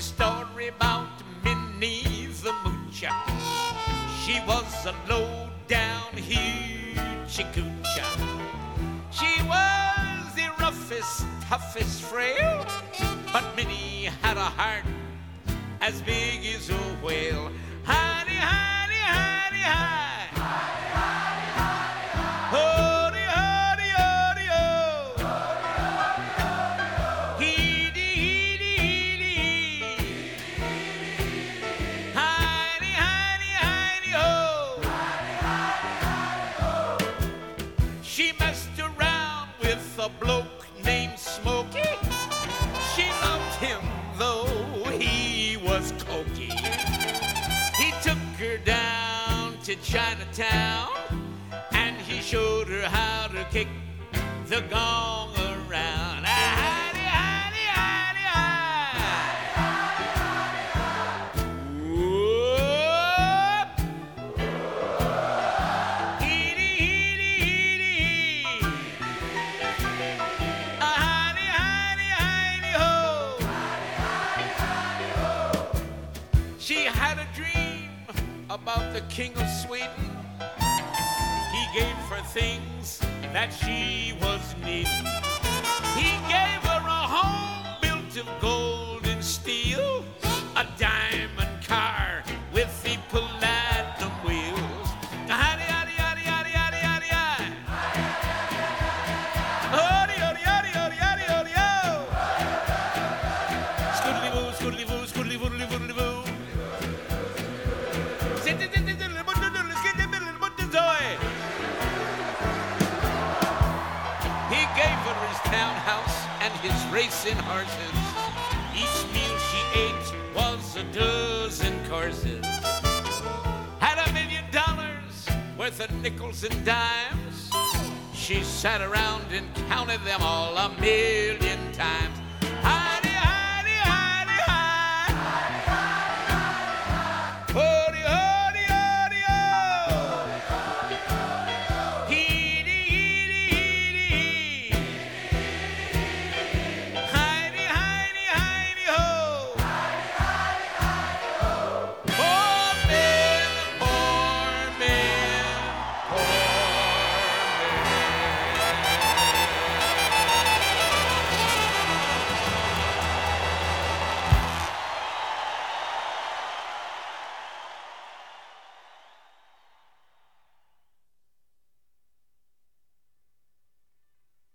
story about Minnie the Moocher. She was a low-down hoochie-coocher. She was the roughest, toughest frail, but Minnie had a heart as big as a whale. Honey, honey, honey, hi. Hody, hody, hody, oh. Heedy, heedy, heedy, hee. Honey, honey, honey, oh. She messed around with a bloke named Smokey. She loved him though he was cokey. He took her down to Chinatown and he showed her how to kick the gong around. Hidey, hidey, hidey, hidey. Whoop. Heedy, heedy, heedy, hee. Hidey, hidey, hidey, ho. She had a dream about the King of Sweden. He gave her things that she was needing. He gave her a home built of gold and steel, a diamond car with the platinum wheels. Howdy, howdy, howdy, howdy, howdy, howdy, howdy. Howdy, howdy, howdy, howdy, howdy, howdy, ho. Scoodly-boo, scoodly-boo, scoodly-boodly, boodly-boo. He gave her his townhouse and his racing horses. Each meal she ate was a dozen courses. Had $1 million worth of nickels and dimes. She sat around and counted them all 1,000,000 times.